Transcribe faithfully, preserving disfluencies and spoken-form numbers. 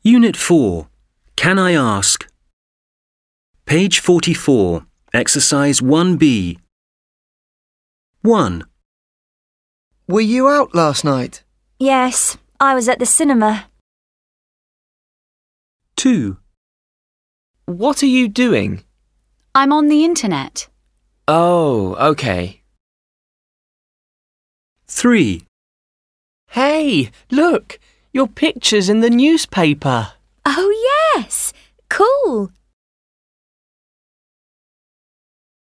Unit four. Can I ask? Page forty-four. Exercise one B. one. Were you out last night? Yes, I was at the cinema. two. What are you doing? I'm on the internet. Oh, okay. three. Hey, look! Your picture's in the newspaper. Oh, yes! Cool!